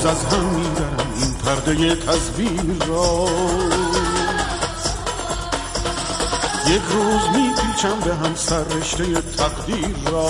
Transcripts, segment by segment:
روز از هم میبرم این پرده تصویر را. یک روز میپیچم به هم سر رشته تقدیر را.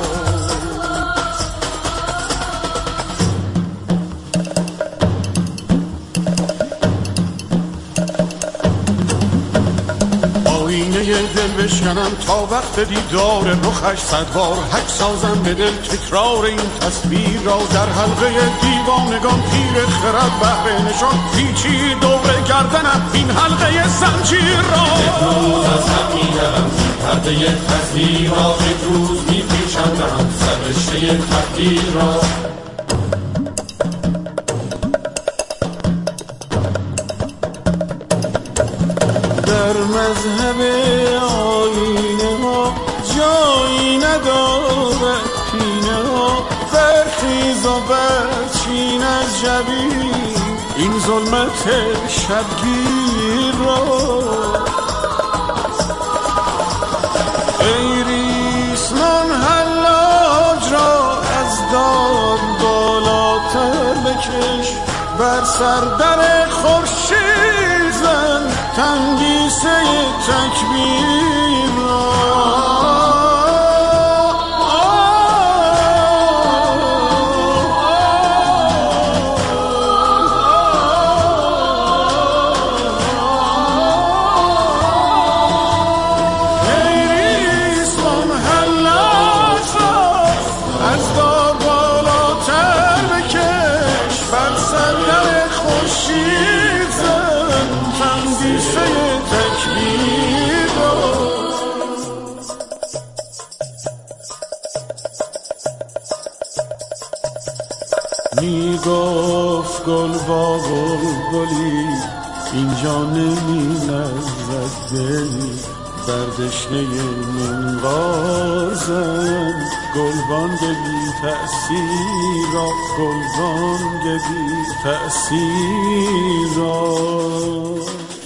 آینه دل بشکنم تا وقت دیدار رخش صدبار حک سازم به دل تکرار این تصویر را. در حلقه دیوانگان پیر خرد بهره نشان پیچی دور گردنم این حلقه زنجیر را. یک روز از هم میدرم پرده تصویر را. یک روز میپیچم به هم سر رشته تقدیر را. در مذهب آینه ها جایی ندارد پینه ها. برخیز و برچین از جبین این ظلمت شبگیر را. ای ریسمان حلاج را از دار بالاتر بکش. بر سر در خورشید زن تندیسه تکبیر را. می گفت گل با گلی اینجا نمی لرزد دلی. بر دشنه منقار زن گلبانگ بی تأثیر را. گلبانگ بی تأثیر را.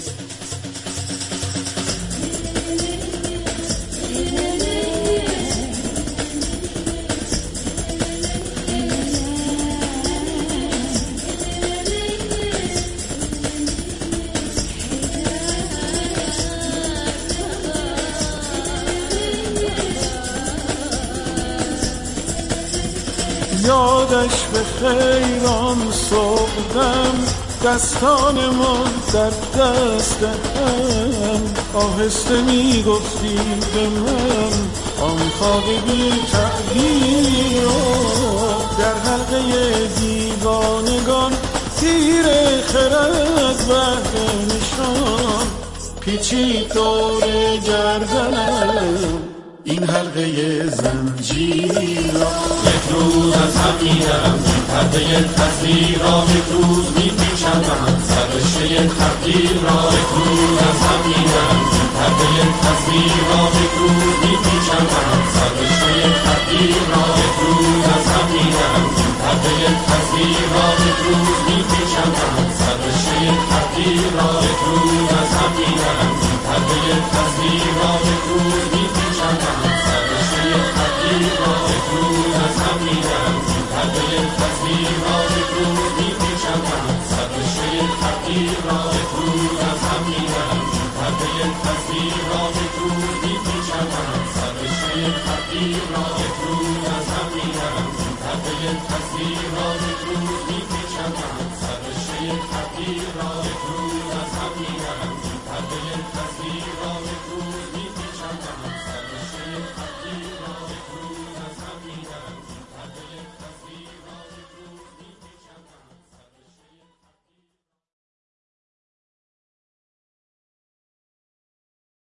یادش به خیران صبحدم دستان ما در دست هم. آهسته می گفتی به من آن خواب بی تعبیر را. در حلقه دیوانگان تیر خرد بهره نشان پیچید دور گردنم این حلقه زنجیر را. یک روز از هم میدرم این پرده تصویر را. یک روز میپیچم به هم سر رشته تقدیر را. یک روز از هم میدرم این پرده تصویر را. یک روز میپیچم به هم سر رشته تقدیر را. یک روز از هم میدرم این پرده تصویر را. یک روز میپیچم به هم سر رشته تقدیر را. یک روز از هم میدرم این پرده تصویر را. یک روز میپیچم به هم سر رشته تقدیر را. یک روز از هم میدرم این پرده تصویر را. یک روز میپیچم به هم سر رشته تقدیر را. یک روز از هم میدرم این پرده تصویر را. یک روز میپیچم به هم سر رشته تقدیر را. یک روز از هم میدرم این پرده تصویر را. یک روز میپیچم به هم سر رشته تقدیر را.